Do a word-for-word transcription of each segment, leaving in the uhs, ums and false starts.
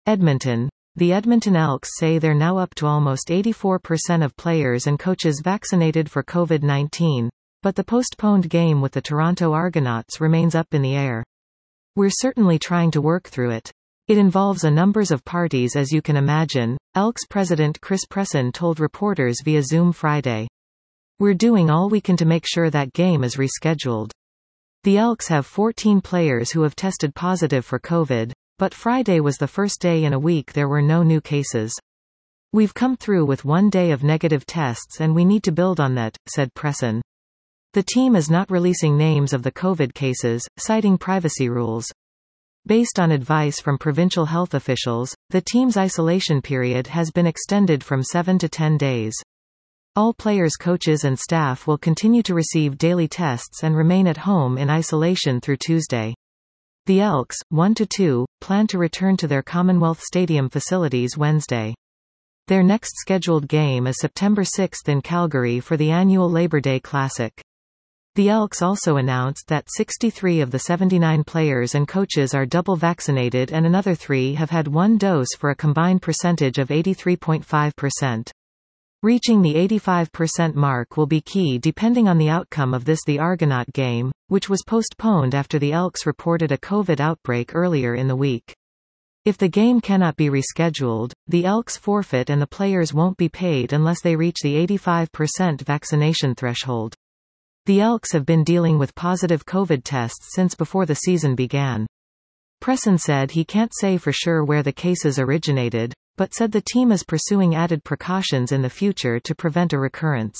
Edmonton. The Edmonton Elks say they're now up to almost eighty-four percent of players and coaches vaccinated for COVID nineteen, but the postponed game with the Toronto Argonauts remains up in the air. We're certainly trying to work through it. It involves a numbers of parties, as you can imagine, Elks president Chris Presson told reporters via Zoom Friday. We're doing all we can to make sure that game is rescheduled. The Elks have fourteen players who have tested positive for COVID, but Friday was the first day in a week there were no new cases. We've come through with one day of negative tests and we need to build on that, said Presson. The team is not releasing names of the COVID cases, citing privacy rules. Based on advice from provincial health officials, the team's isolation period has been extended from seven to ten days. All players, coaches and staff will continue to receive daily tests and remain at home in isolation through Tuesday. The Elks, one to two, plan to return to their Commonwealth Stadium facilities Wednesday. Their next scheduled game is September sixth in Calgary for the annual Labor Day Classic. The Elks also announced that sixty-three of the seventy-nine players and coaches are double vaccinated and another three have had one dose for a combined percentage of eighty-three point five percent. Reaching the eighty-five percent mark will be key depending on the outcome of this the Argonaut game, which was postponed after the Elks reported a COVID outbreak earlier in the week. If the game cannot be rescheduled, the Elks forfeit and the players won't be paid unless they reach the eighty-five percent vaccination threshold. The Elks have been dealing with positive COVID tests since before the season began. Presson said he can't say for sure where the cases originated, but said the team is pursuing added precautions in the future to prevent a recurrence.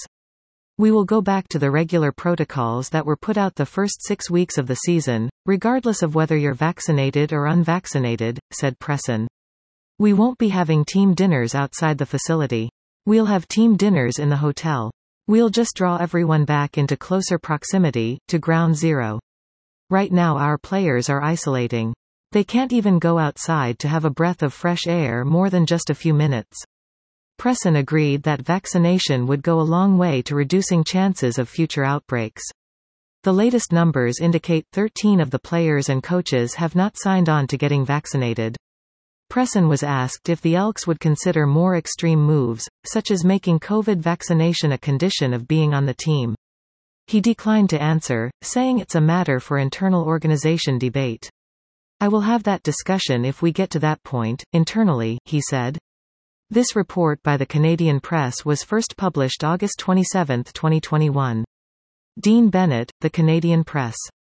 We will go back to the regular protocols that were put out the first six weeks of the season, regardless of whether you're vaccinated or unvaccinated, said Presson. We won't be having team dinners outside the facility. We'll have team dinners in the hotel. We'll just draw everyone back into closer proximity, to ground zero. Right now our players are isolating. They can't even go outside to have a breath of fresh air more than just a few minutes. Presson agreed that vaccination would go a long way to reducing chances of future outbreaks. The latest numbers indicate thirteen of the players and coaches have not signed on to getting vaccinated. Presson was asked if the Elks would consider more extreme moves, such as making COVID vaccination a condition of being on the team. He declined to answer, saying it's a matter for internal organization debate. I will have that discussion if we get to that point, internally, he said. This report by the Canadian Press was first published August twenty-seventh, twenty twenty-one. Dean Bennett, The Canadian Press.